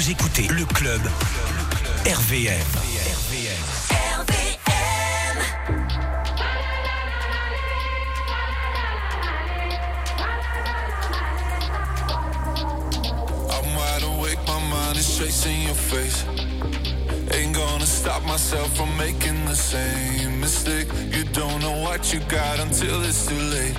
Vous écoutez le club RVM. I'm wide awake, my mind is chasing your face. Ain't gonna stop myself from making the same mistake. You don't know what you got until it's too late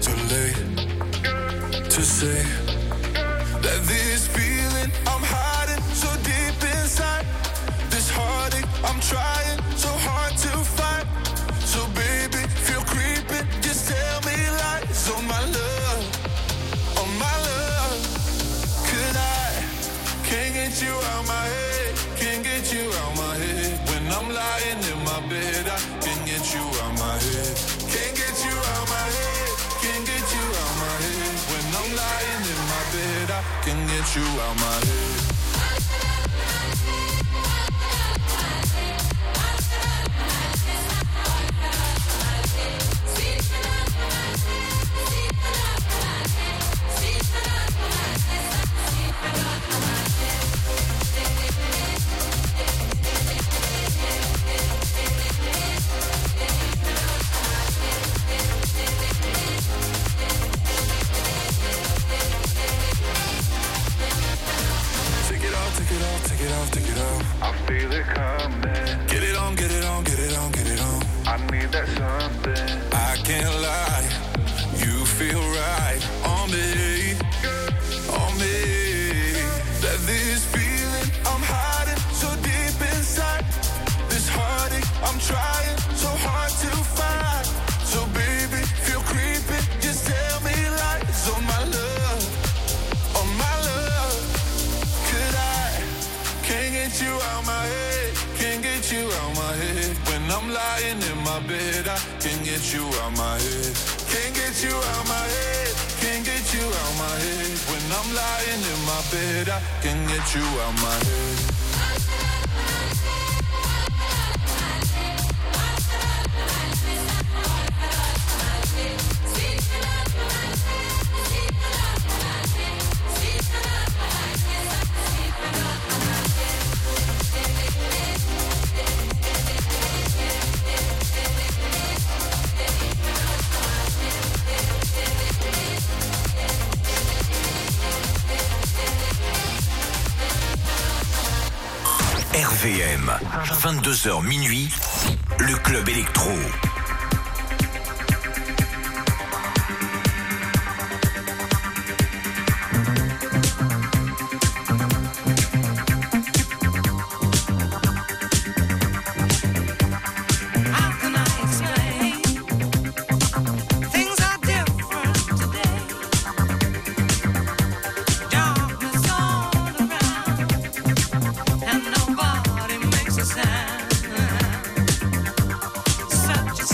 to say that this feeling I'm hiding so deep inside, this heartache I'm trying so hard to fight. So baby, feel creeping, just tell me lies on my love, on my love. Could I can't get you out my head, can't get you out my head. When I'm lying in my bed, I can't get you out my head, can't get you out my head, can't get you out my head. When I'm lying in my bed, I can get you out my head. Take it off. I feel it coming. Get it on, get it on, get it on, get it on. I need that something. I can't lie, you feel right on me, on me. That this feeling I'm hiding so deep inside, this heartache I'm trying so hard to find. So baby, feel creeping, just tell me lies on my love, on my love. Could I can't get you out my head, can't get you out my head. When I'm lying in my bed, I can't get you out my head, can't get you out my head, can't get you out my head. When I'm lying in my bed, I can get you out my head. RVM, 22h minuit, le club électro. Nobody makes a sound. Such a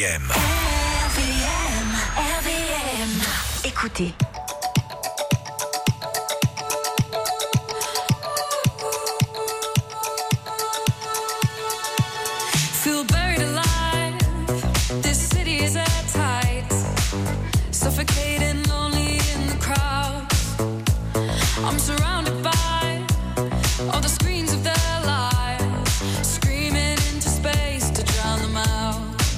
RVM. RVM. Écoutez. Feel buried alive. This city is at tight. Suffocating, lonely in the crowd. I'm surrounded by all the screens of their lives, screaming into space to drown them out.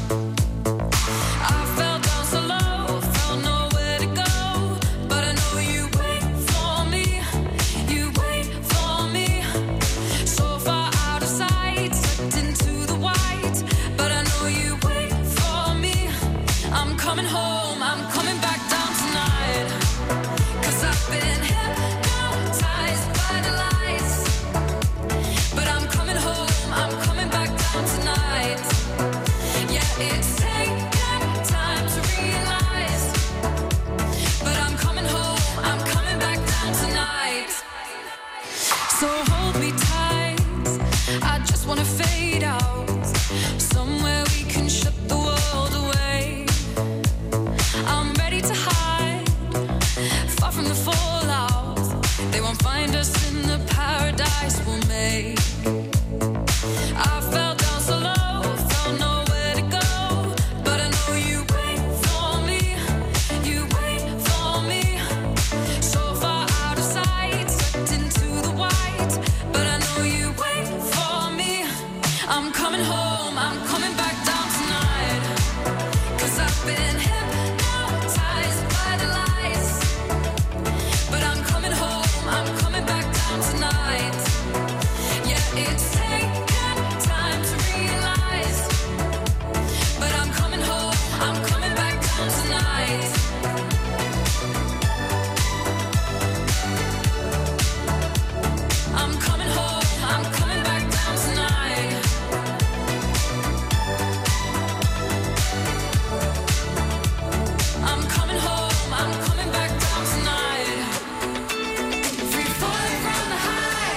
I fell down so low, felt nowhere to go, but I know you wait for me, you wait for me. So far out of sight, sucked into the white, but I know you wait for me. I'm coming home, I'm coming back down tonight, 'cause I've been hypnotized by the lights. But I'm coming home, I'm coming back down tonight. Yeah, it's taken time to realize, but I'm coming home, I'm coming back down tonight. So hold me tight, I just wanna fade out, somewhere we can shut the world away. I'm ready to hide, far from the fallout. They won't find us in the paradise we'll make. I fell down so low, felt nowhere to go, but I know you wait for me, you wait for me. So far out of sight, sucked into the white, but I know you wait for me. I'm coming home, I'm coming back down tonight, 'cause I've been hypnotized by the lights. But I'm coming home, I'm coming back down tonight. Yeah, it's taken time to realize, but I'm coming home, I'm coming back down tonight. I'm coming home, I'm coming back down tonight. I'm coming home, I'm coming back down tonight. Free falling from the high,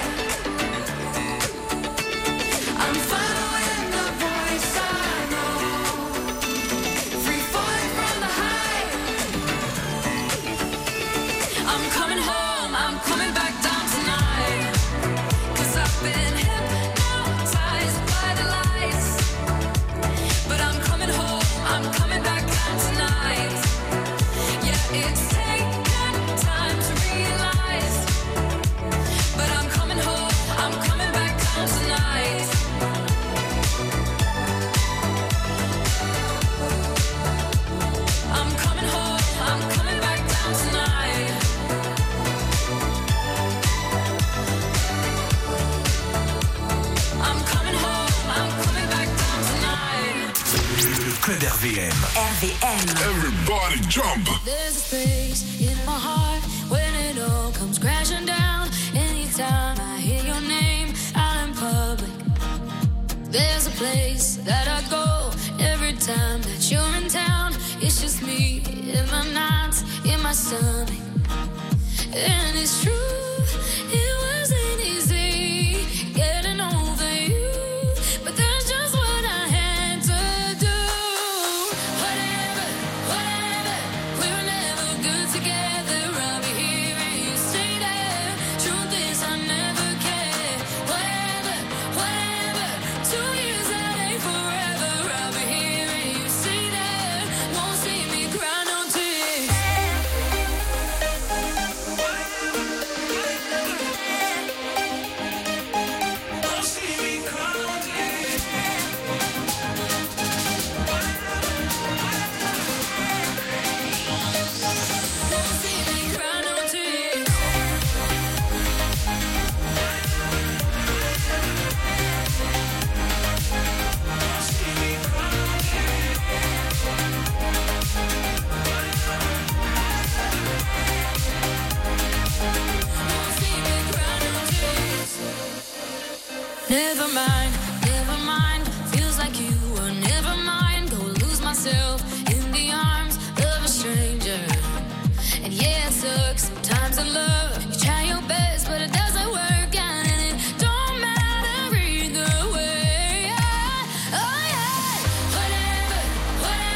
I'm following the voice I know. Free falling from the high, I'm coming home, I'm coming back down tonight, 'cause I've been hypnotized by the lights. But I'm coming home, I'm coming back down tonight. Yeah, it's taken time to realize, but I'm coming home, I'm coming back down tonight. I'm coming home, I'm coming back down tonight. I'm coming home, I'm coming back down tonight. Le club RVM. RVM. Everybody jump. There's a space in my heart when it all comes crashing down. Anytime I hear your name out in public, there's a place that I go every time that you're in town. It's just me in my nights, in my stomach. And it's true, it wasn't easy getting over you, but that's just what I had to do. Whatever, we were never good together. I'll be here and you stay there. Truth is I never cared. Whatever, 2 years that ain't forever. I'll be here and you stay there. Won't see me cry no tears. Never mind, feels like you were never mine. Go lose myself in the arms of a stranger. And yeah, it sucks sometimes in love. You try your best, but it doesn't work out, and it don't matter either way. Oh yeah, whatever,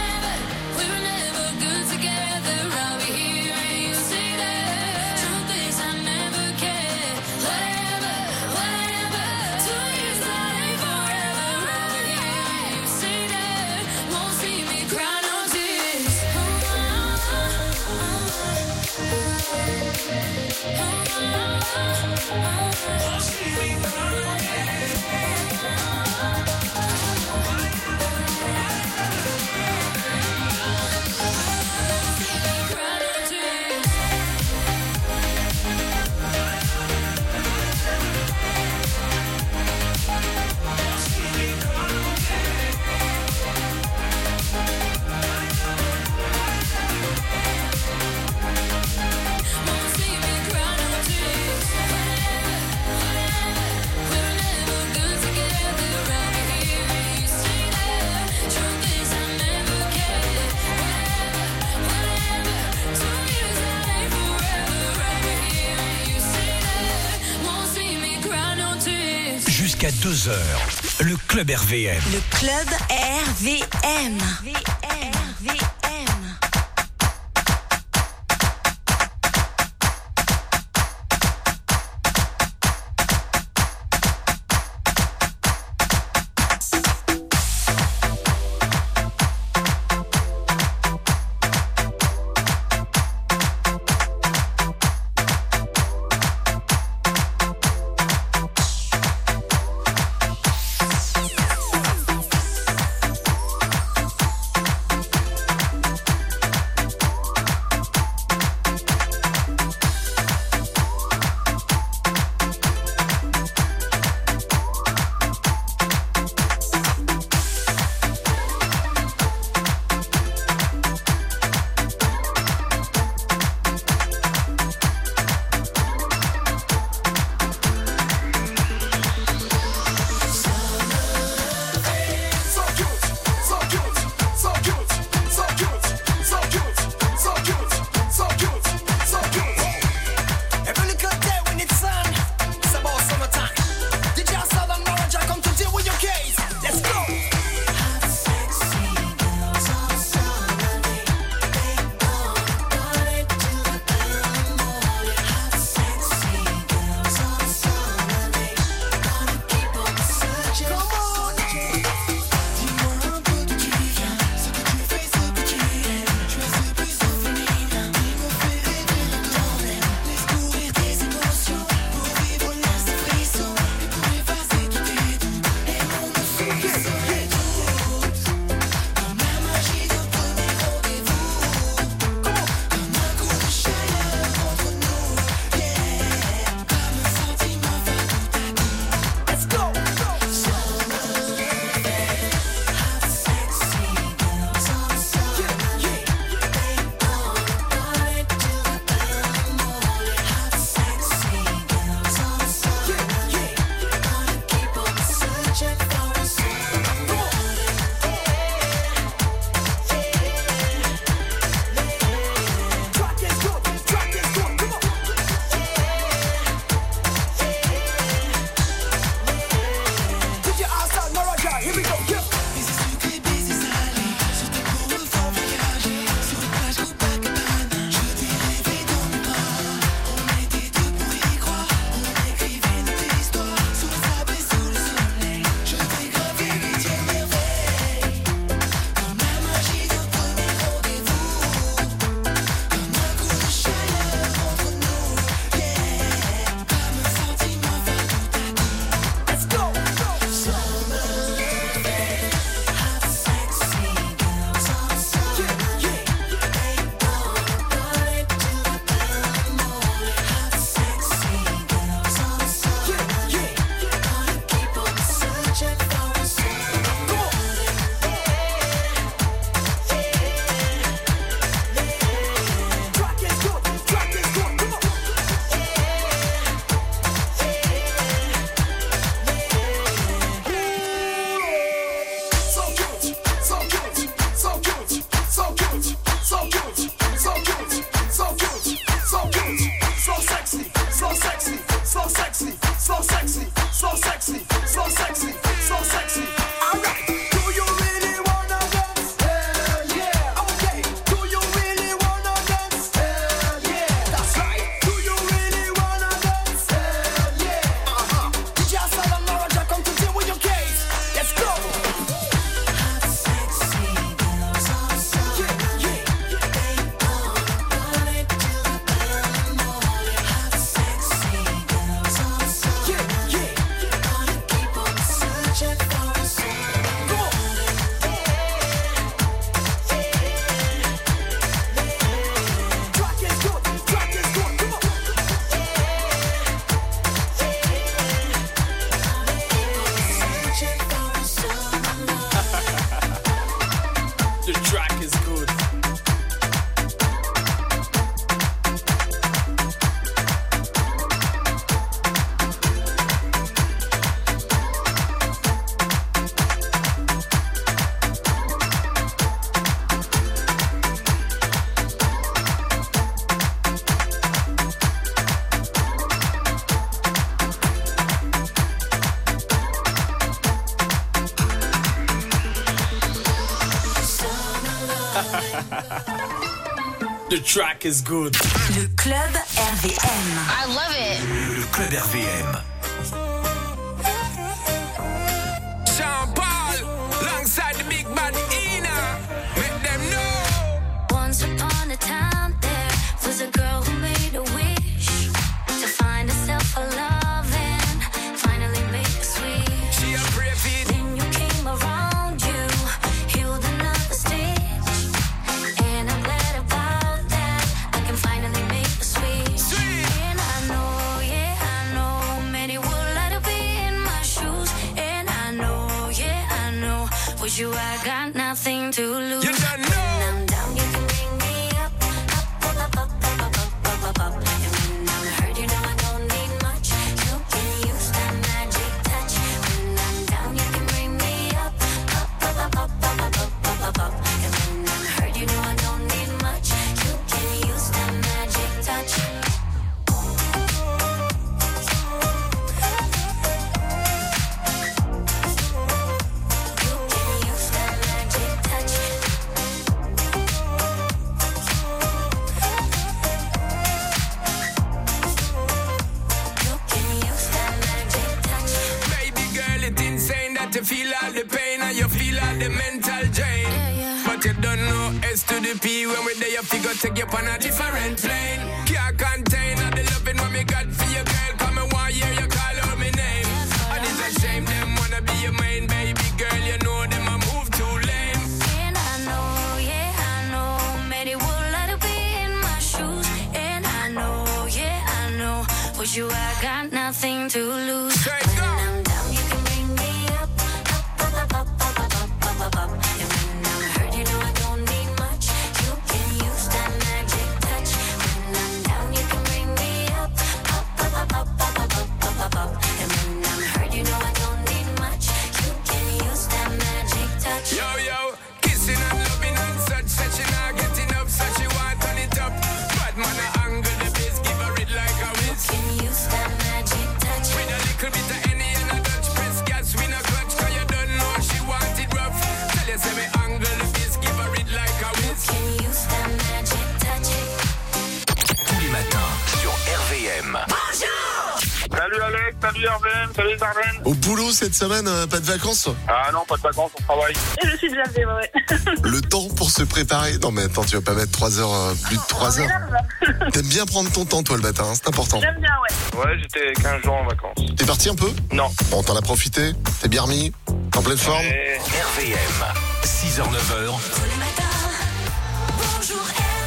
Jusqu'à 2h, le Club RVM. Le Club RVM. The track is good. Le club RVM. I love it. Le club RVM. Sean Paul, alongside the big bad Ina. Make them know. Once upon a time, there was a girl who made a wish to find herself a love and finally make it sweet. She a brave it. Then you came around, you healed another stitch, and I'm glad about that. I can finally make it sweet. Sweet. And I know, yeah, I know, many would like to be in my shoes, and I know, yeah, I know, with you I got nothing to lose. You don't know. When I'm down, you can bring me up, up, up, up, up, up, up, up, up. And when I'm hurt, you know I don't need much. You can use that magic touch. When I'm down, you can bring me up, up, up, up, up, up, up, up, up, up. And when I'm hurt, you know I don't need much. You can use that magic touch. You can use that magic touch. You can use that magic touch. Baby girl, it's insane that you feel all the pain and you feel all the mental drain. Yeah. But you don't know S to the P. When we're there, you figure take you on a different plane. Can't contain all the loving what me got for you, girl. Come and one year you call out my name. And it's a shame them wanna be your main baby girl. You know them a move too lame. And I know, yeah, I know, many would like to be in my shoes. And I know, yeah, I know, with you I got nothing to lose. Straight When go. I'm down, you can bring me up, up, up, up, up, up, up, up, up, up. And when I'm hurt, you know I don't need much. You can use that magic touch. When I'm down, you can bring me up, up, up, up, up, up, up, up, up, up. And when I'm hurt, you know I don't need much. You can use that magic touch. Yo, yo, kissing and loving and such. Said she not get enough, so she want turn it up. Bad man a angle the bass, give her it like a whiz. Can use that magic touch. With a little bit of Henny and a Dutch press gas, we no clutch, cause you don't know she want it rough. Tell you say me angle the bass, give her it like a whiz. Can use that magic touch. Tous les matins sur RVM. Salut Alex, salut RVM, salut Darren. Au boulot cette semaine, pas de vacances? Ah non, pas de vacances, on travaille. Je suis déjà fait, ouais. Le temps pour se préparer. Non mais attends, tu vas pas mettre 3 heures, plus de 3 heures. T'aimes bien prendre ton temps toi le matin, hein, c'est important. J'aime bien, ouais. Ouais, j'étais 15 jours en vacances. T'es parti un peu? Non. Bon, t'en as profité? T'es bien remis? T'es en pleine forme? Et... RVM. 6h, 9h. Tous les matins. Bonjour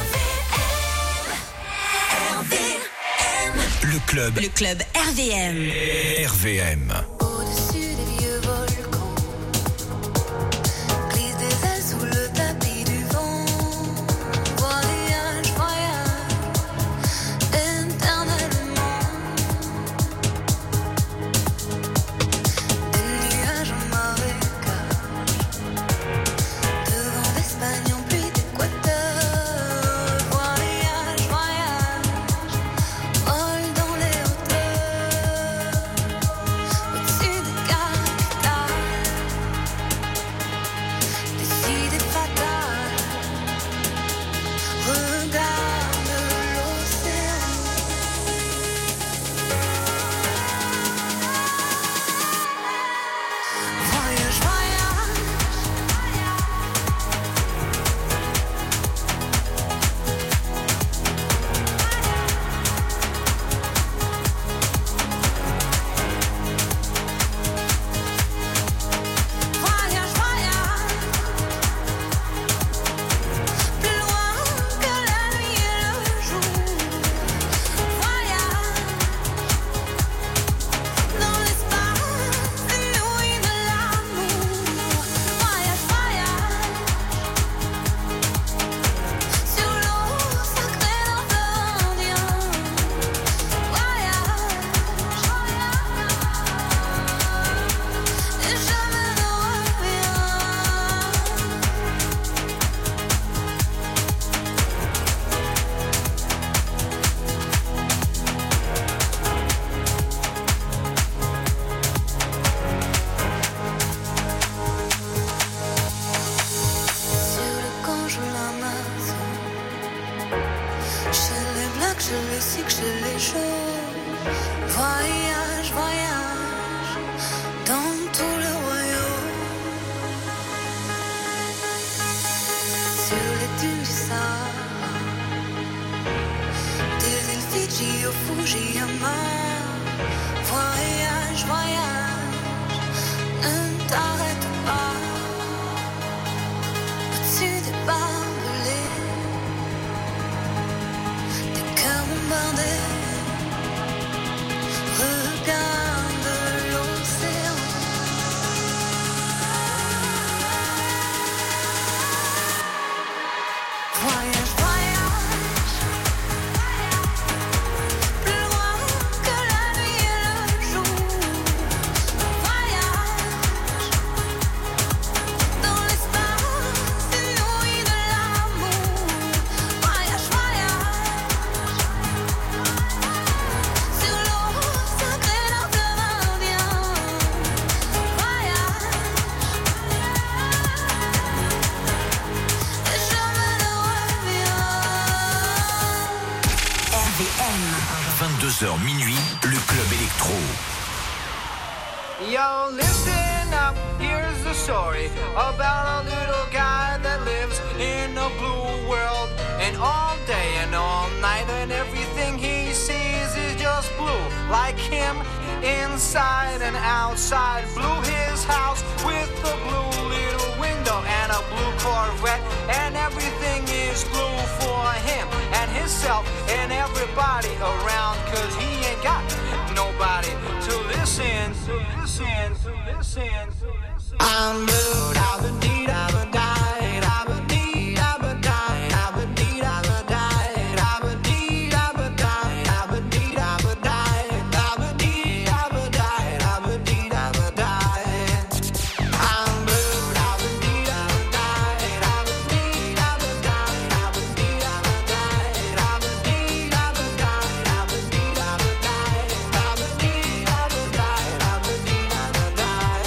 RVM. Le club. Le club RVM. RVM. Au-dessus des vieux volcans, glisse des ailes sous le tapis du vent. Voyage, voyage, éternellement. Des nuages en marécage, de vent d'Espagne en pluie d'Équateur. Voyage, voyage, vol dans les hauteurs. Yo, listen up, here's the story about a little guy that lives in a blue world. And all day and all night and everything he sees is just blue. Like him, inside and outside. Blue his house with a blue little window and a blue Corvette. And everything is blue for him and himself and everybody around. Cause he ain't got nobody to listen. I'm blue, I've been deed, I've been died, I've been deed, I've been died, I've been deed, I've been died, I've been deed, I've been died, I've been deed, I've been died, I've been deed, I've been died, I've been deed, I've been died. I'm blue, I've been deed, I've been died, I've been deed, I've been died, I've been deed, I've been died, I've been deed, I've been died, I've been deed, I've been died, I've been deed, I've been died, I've been deed, I've been died.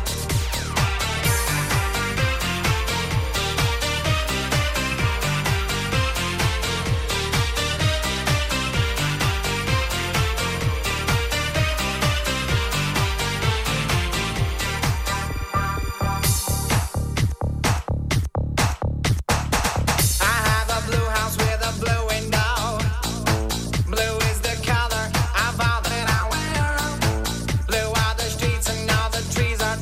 I have a blue house with a blue window. Blue is the color of all that I wear. Blue are the streets and all the trees are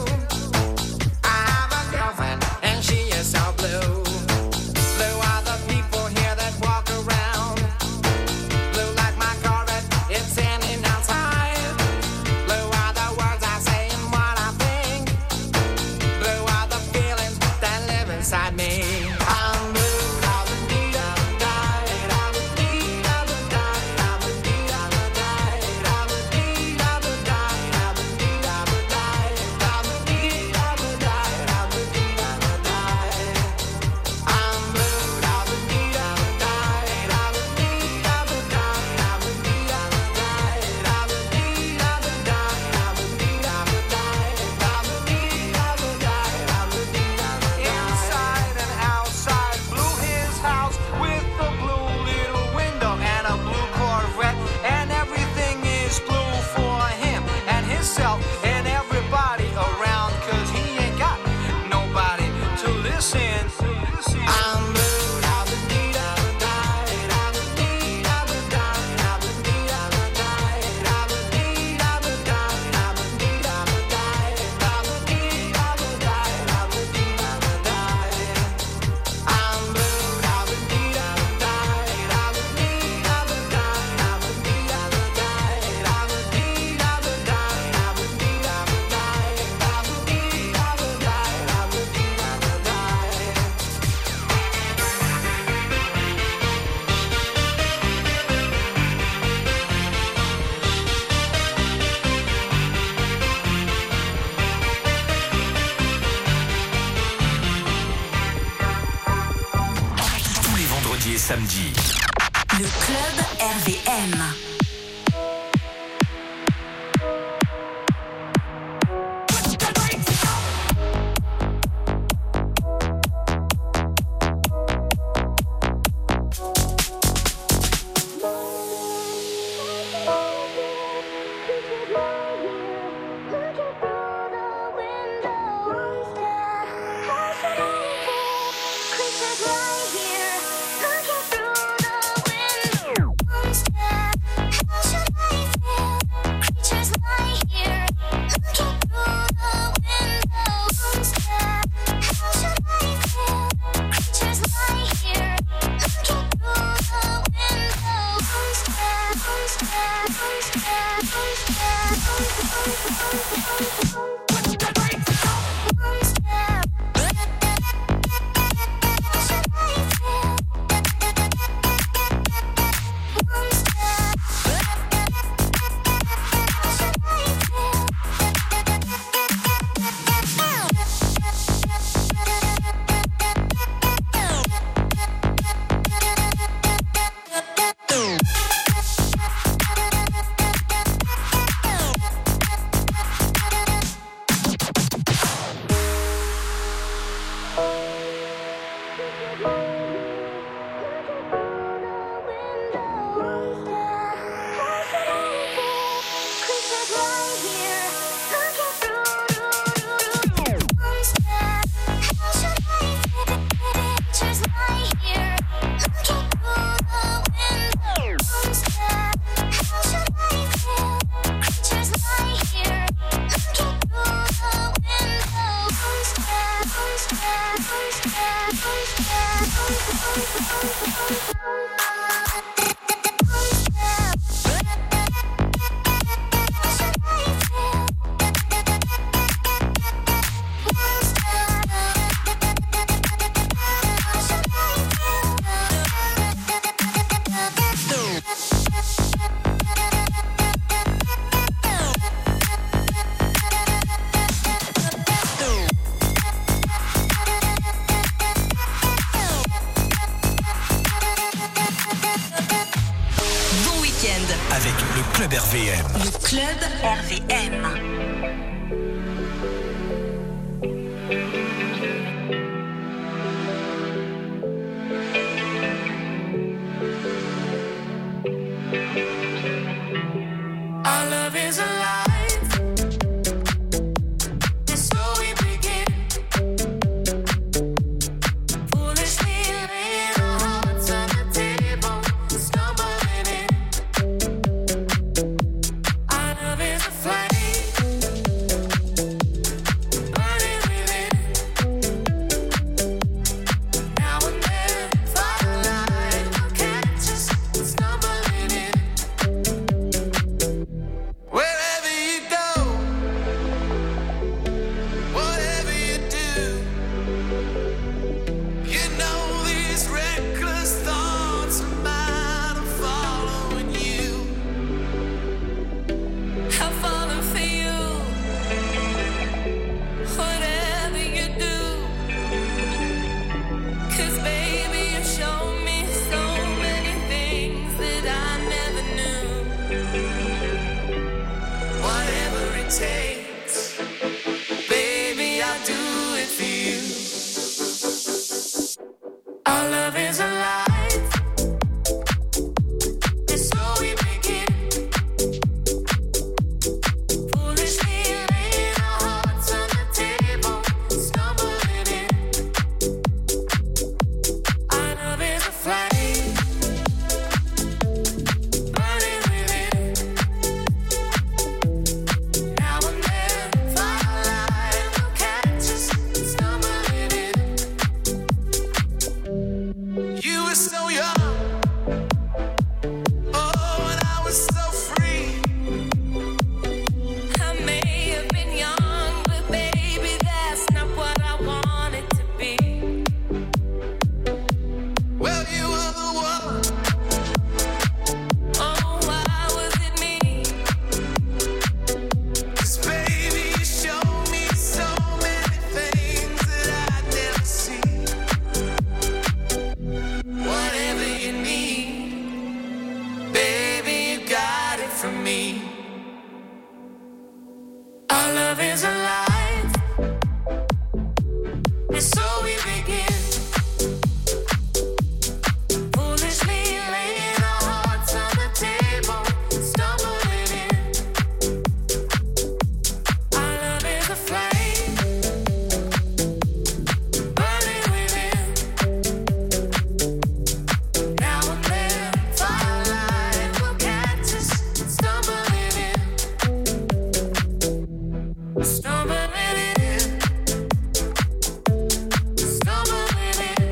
too. I have a girlfriend and she is so blue. Blue are the people here that walk around. Blue like my Corvette, it's standing outside. Blue are the words I say and what I think. Blue are the feelings that live inside me. I'm blue, I've been deed, I've been died, I've been deed, I've been died, I've been deed, I've been died, I've been deed, I've been died, I've been deed, I've been died, I've been deed, I've been died, I've been deed, I've been died. I'm blue, I've been deed, I've been died, I've been deed, I've been died, I've been deed, I've been died, I've been deed, I've been died, I've been deed, I've been died, I've been deed, I've been died, I've been deed, I've been died. Inside and outside, blue his house with a blue little window and a blue Corvette, and everything is blue for him and himself and everybody around. Cause he ain't got nobody to listen. I'm blue, I've been deed, I've been died, I've been deed, I've been died, I've been deed, I've been died, I've been deed, I've been died, I've been deed, I've been died, I've been deed, I've been died, I've been deed, I've been died. I'm blue, I've been deed, I've been died, I've been deed, I've been died, I've been deed, I've been died, I've been deed, I've been died, I've been deed, I've been died, I've been deed, I've been died, I've been deed, I've been died. Tous les vendredis et samedis. Le club RVM. RVM. Our love is alive. And so we begin. Foolishly laying our hearts on the table, stumbling in. Our love is a flame, burning within. Now and then, firelight will catch us stumbling in. Wherever you go, whatever you do, you know these reckless thoughts of mine are following you. I've fallen for you. Whatever you do. 'Cause baby, you show me so many things that I never knew. Whatever it takes, baby, I'll do it for you. Our love is alive, and so we begin. Foolishly laying our hearts on the table, stumbling in. Our love is a flame, burning within. Now and then, firelight will catch us stumbling in. You were so young, oh, and I was so free. I may have been young, but baby, that's not what I wanted to be. Well, you were the one. Oh, why was it me? 'Cause baby, you showed me so many things that I'd never seen. Whatever you need, baby, you got it from me. Our love is alive, and so we begin. Foolishly laying our hearts on the table, stumbling in. Our love is a flame, burning within. Now and then, firelight will catch us stumbling in. Stumbling in. Stumbling in.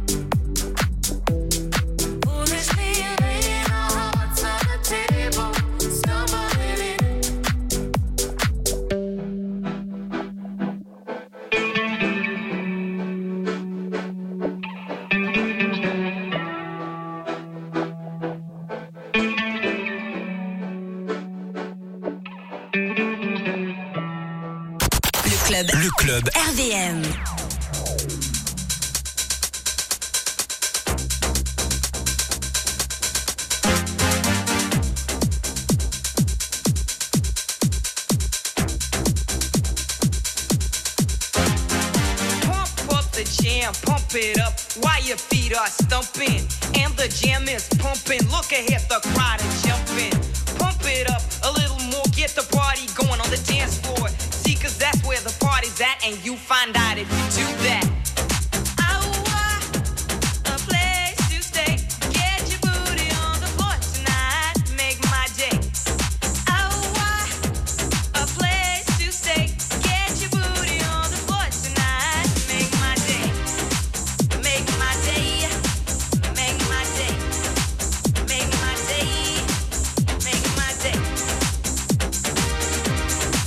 Foolishly laying our hearts on the table, stumbling in. Le club RVM. Pump up the jam, pump it up while your feet are stumping. And the jam is pumping. Look ahead, the crowd is jumping. Pump it up a little more, get the party going on the dance floor. See, 'cause that's where the party's at, and you find out if you do that. A place to stay. Get your booty on the floor tonight. Make my day. A place to stay. Get your booty on the floor tonight. Make my day. Make my day. Make my day. Make my day. Make my day.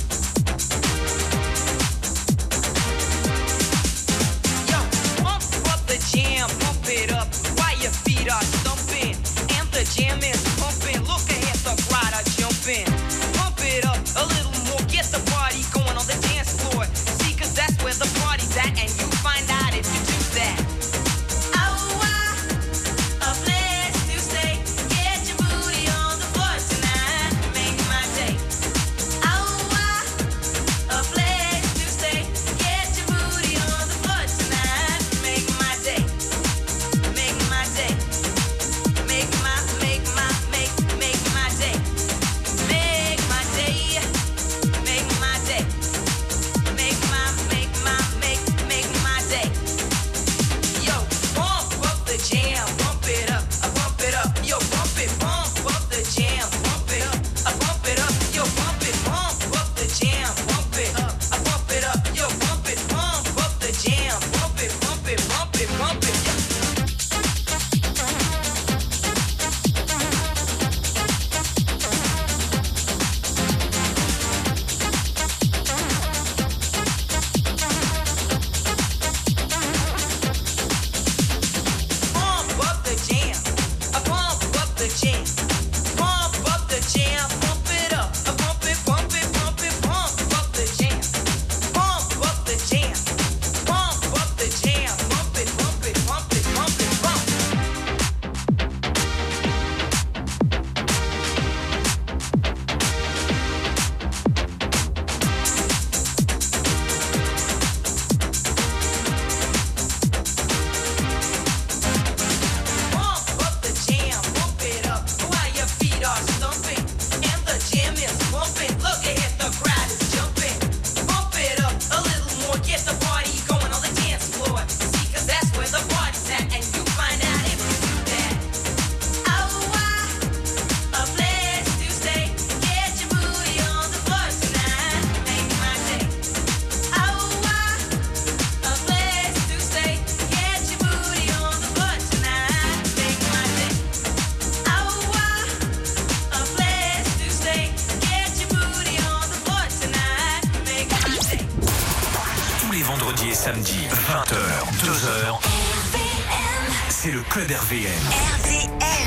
vendredis et samedis, 20h, 2h. C'est le Club RVM.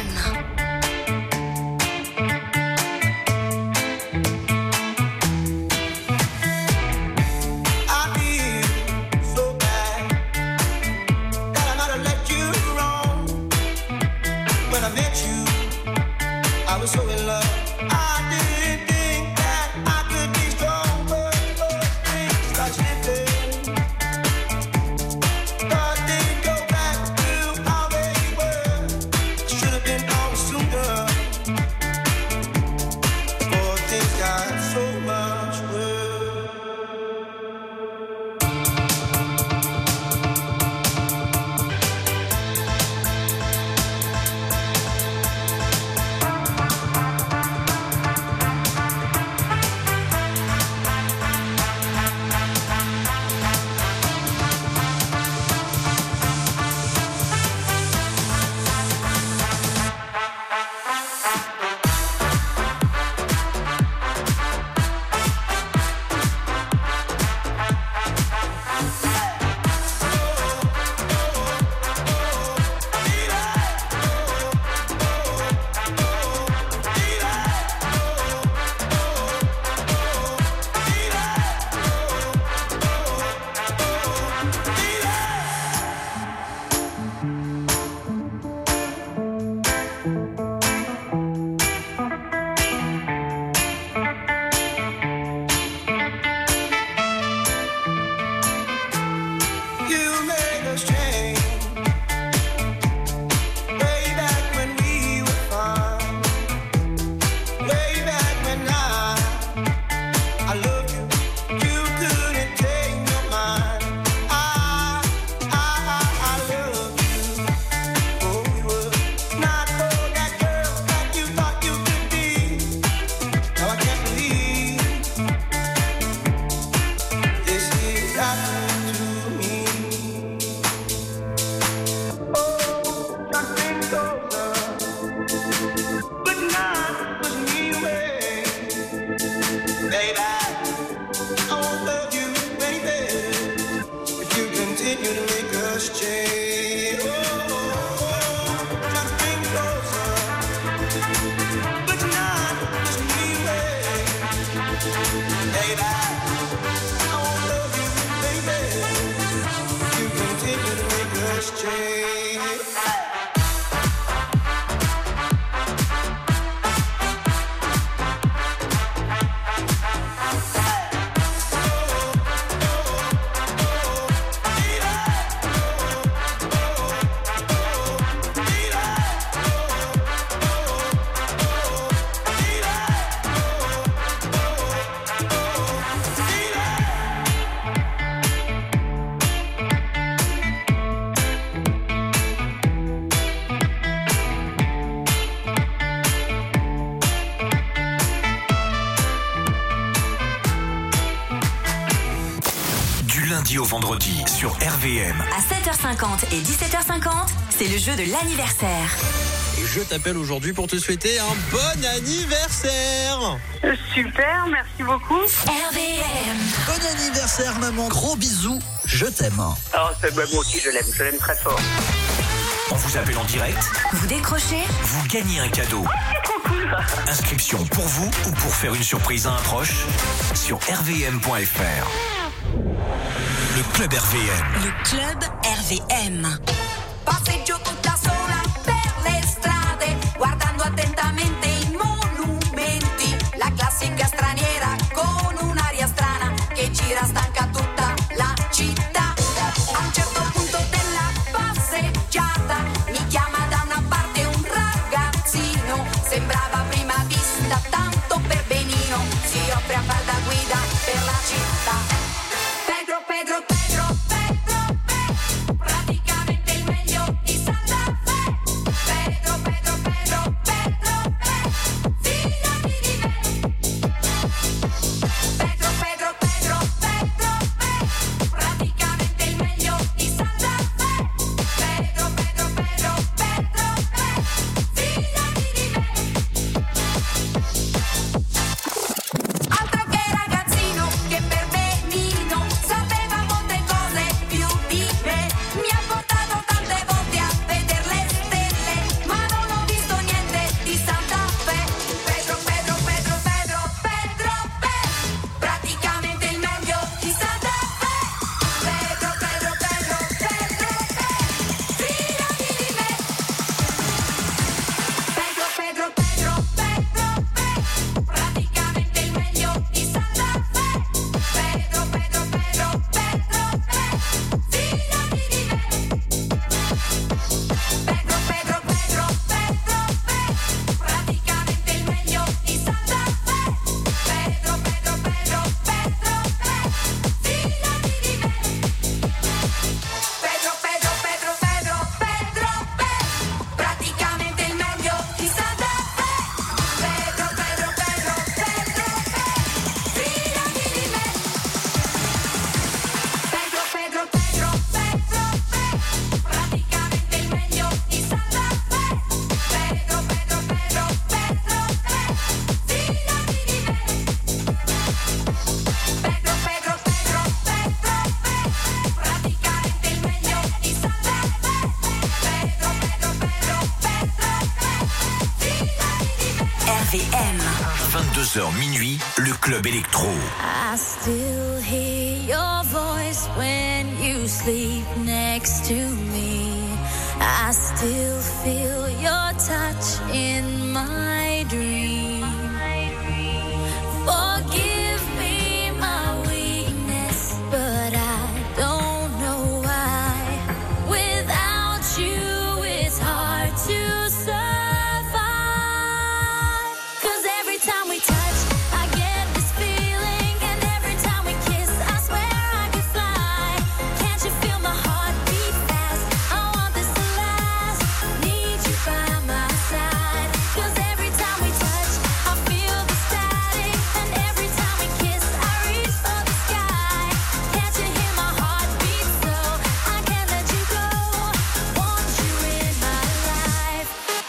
Au vendredi sur RVM. À 7h50 et 17h50, c'est le jeu de l'anniversaire. Je t'appelle aujourd'hui pour te souhaiter un bon anniversaire. Super, merci beaucoup. RVM. Bon anniversaire maman, gros bisous, je t'aime. Oh, moi aussi je l'aime très fort. On vous appelle en direct. Vous décrochez. Vous gagnez un cadeau. C'est trop cool. Inscription pour vous ou pour faire une surprise à un proche sur rvm.fr. Le Club RVM. Le Club RVM. Passeggio tutta sola per le strade, guardando attentamente i monumenti, la classica straniera con un'aria strana che gira stanca tutta la città. A un certo punto della passeggiata mi chiama da una parte un ragazzino, sembrava prima vista tanto per benino, si offre a far da guida per la città. Pedro, praticamente il meglio di Santa Fe. Pedro, fidati di me. Pedro, praticamente il meglio di Santa Fe. Pedro, fidati di me. Altro che ragazzino che per me 11h minuit, le Club Électro. I still hear your voice when you sleep next to me. I still feel your touch in my dream. Forgive me my weakness, but I don't know why. Without you, it's hard to survive. 'Cause every time we touch, I get this feeling, and every time we kiss, I swear I could fly. Can't you feel my heart beat fast? I want this to last. Need you by my side. 'Cause every time we touch, I feel the static, and every time we kiss, I reach for the sky. Can't you hear my heart beat so? I can't let you go. Want you in my life.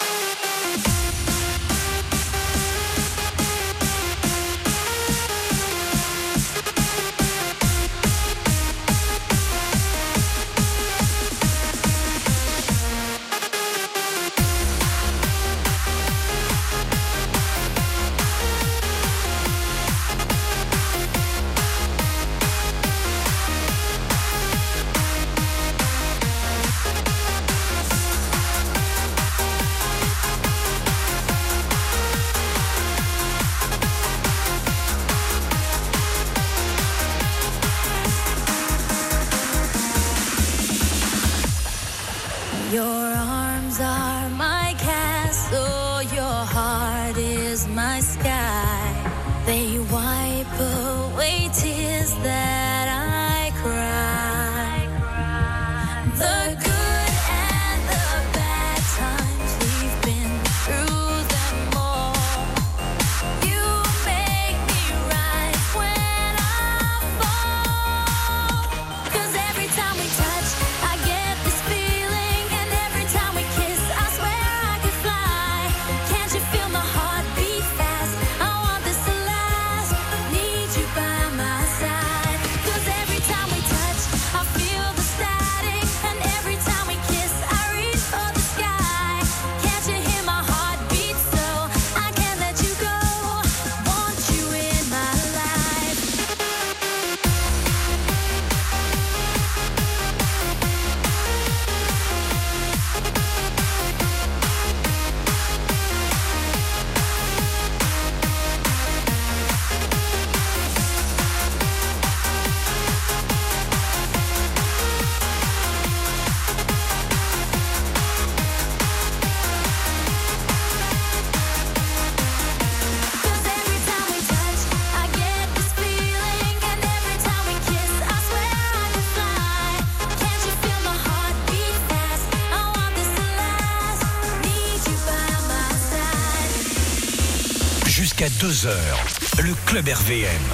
Your arms are my castle, your heart is my sky. They wipe away tears that I cry. The good and the bad times, we've been through them all. You make me rise when I fall. 'Cause every time we touch, I get this feeling, and every time we kiss, I swear I could fly. Can't you feel my heart beat fast? I want this to last. Need you by my side. 'Cause every time we touch, I feel the static, and every time we kiss, I reach for the sky. Can't you hear my heart beat so? I can't let you go. Want you in my life. Cause every time we touch, I get this feeling, and every time we kiss, I swear I could fly. Can't you feel my heart beat fast? I want this to last. Need you by my side. Jusqu'à 2h, le Club RVM.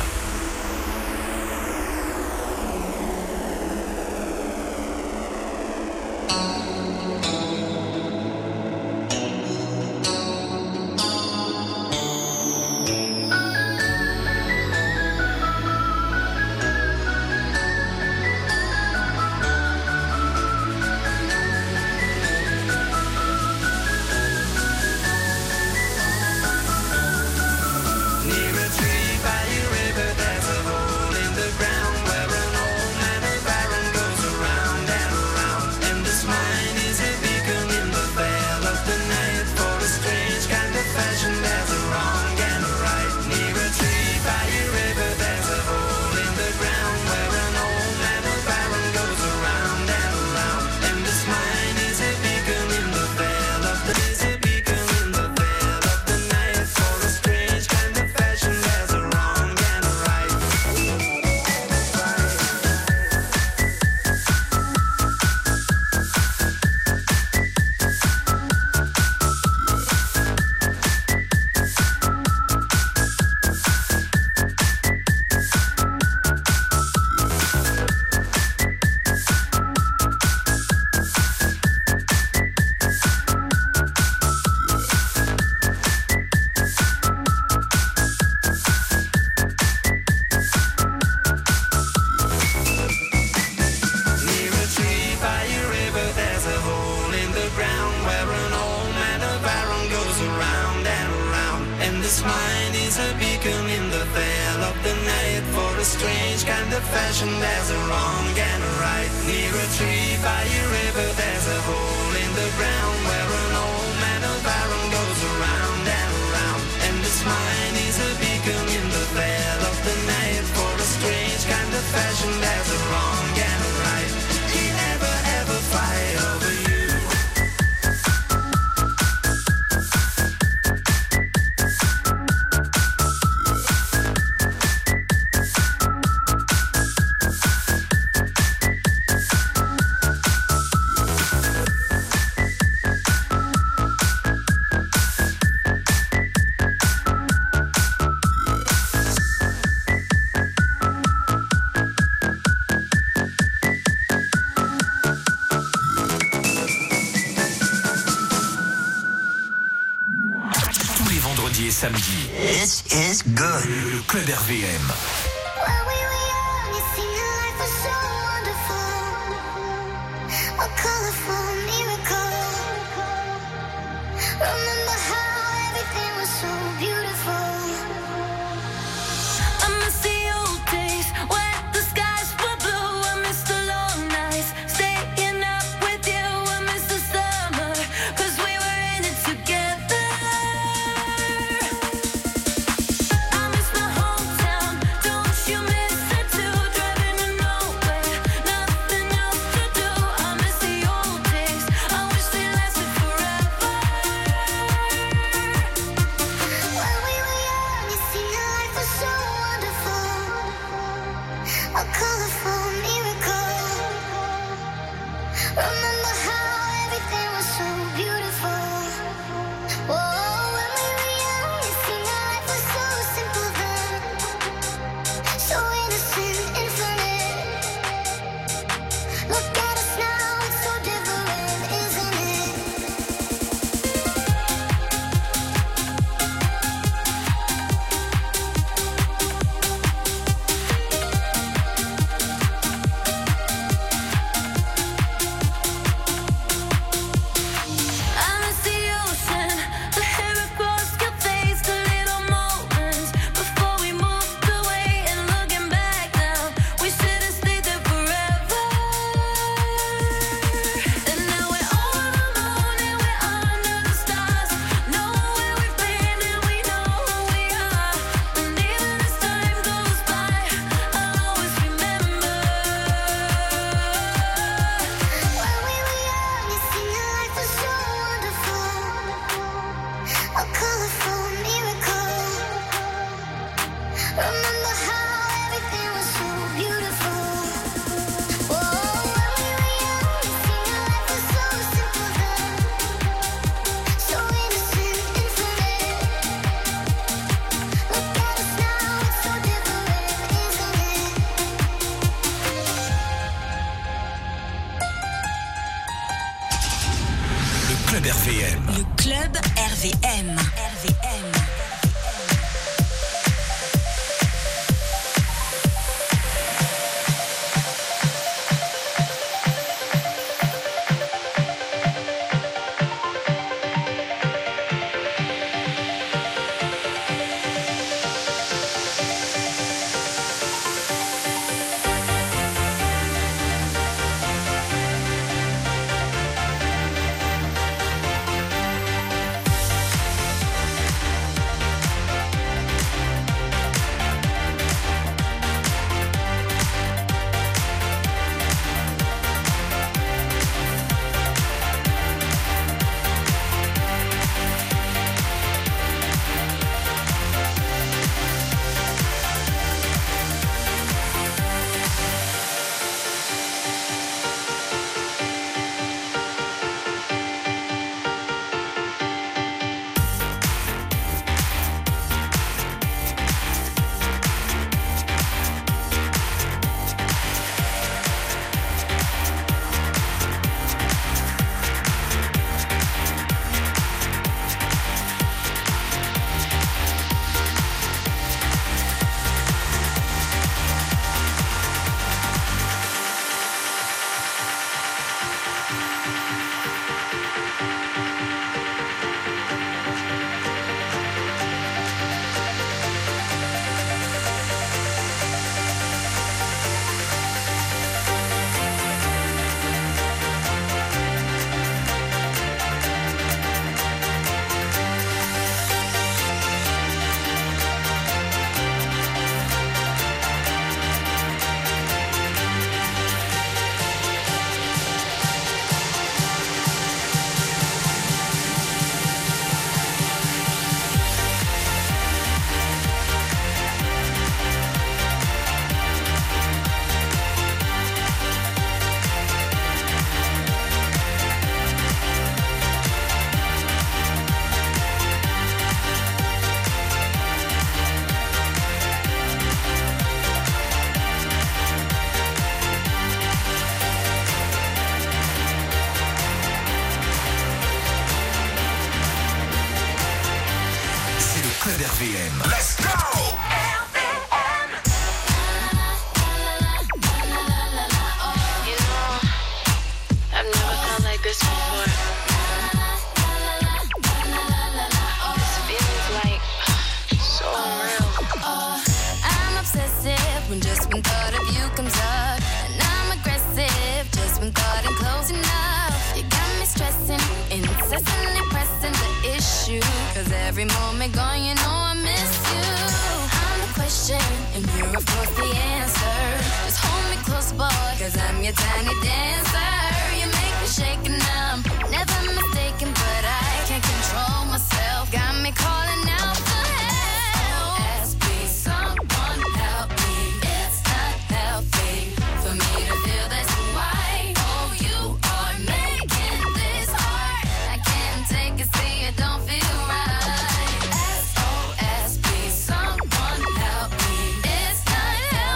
Near a tree by a river a strange kind of fashion. There's a wrong and a right. Near a tree by a river, there's a hole in the ground where an old man of iron goes around and around. And this mine is a beacon in the veil of the night. For a strange kind of fashion, there's a wrong and a right. He never ever fight over you. Samedi. This is good. Le Club RVM. Club RVM. Le Club RVM. RVM. Let's go! I've never felt like this before. This feels like so unreal. I'm obsessive when thought of you comes up. And I'm aggressive just when thought I'm close enough. You got me stressing, incessantly pressing the issue. Cause every moment gone, you know I miss you. I'm the question, and you're of course the answer. Just hold me close, boy, cause I'm your tiny dancer. You make me shake and I'm never mistaken, but I can't control myself. Got me calling out for help. SOS, please, someone help me. It's not healthy for me to feel this way. Oh, you are making this hard. I can't take it, see it don't feel right. SOS, please, someone help me. It's not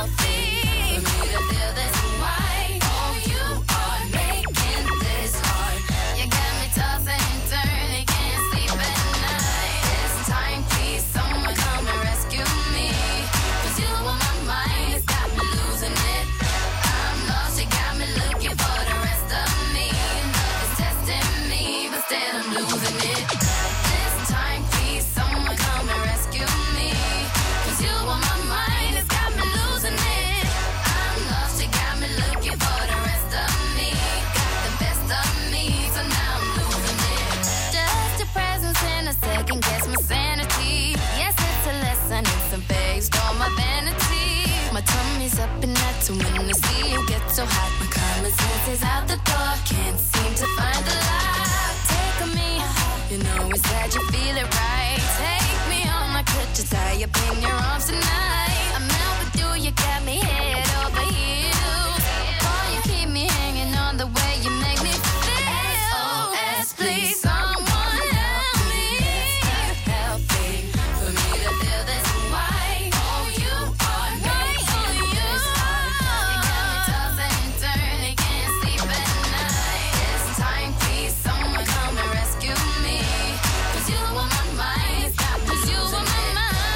healthy for me to feel this way. Oh, you are making this hard. You got me tossing and turning, can't sleep at night. This time, please, someone come and rescue me. Cause you on my mind, it's got me losing it. I'm lost, you got me looking for the rest of me. Love is testing me, but still I'm losing it. This time, please, someone come and rescue me. Cause you on my mind, it's got me losing it. I'm lost, you got me looking for the rest of me. Got the best of me, so now I'm losing it. Just your presence in a second, guess my sanity. Yes, it's a lesson, it's a phase, all my vanity. My tummy's up and at to when I see you get so hot. My common sense is out the door, can't seem to find the light. Take on me, you know it's that you feel it right. Take me on my crutches, tie up in your arms tonight. I'm out with you, you got me head over heels. Boy, you keep me hanging on the way you make me feel. SOS, please, someone help me. It's not healthy for me to feel this way. Oh, you are making this hard. You got me tossing and turning, can't sleep at night. This time, please, someone come and rescue me. Cause you on my mind, it's got me losing it.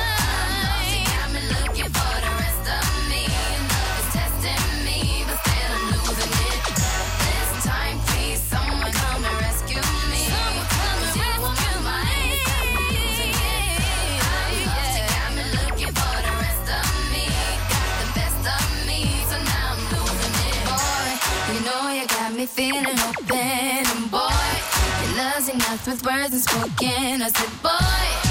I'm lost, you got me looking for the rest of me. Love is testing me, but still I'm losing it. This time, please, someone come and rescue me. Cause you on my mind, it's got me losing it. I'm lost, you got me looking for the rest of me. Got the best of me, so now I'm losing it. Boy, you know you got me feeling open. And boy, your love's enough with words unspoken. I said, boy,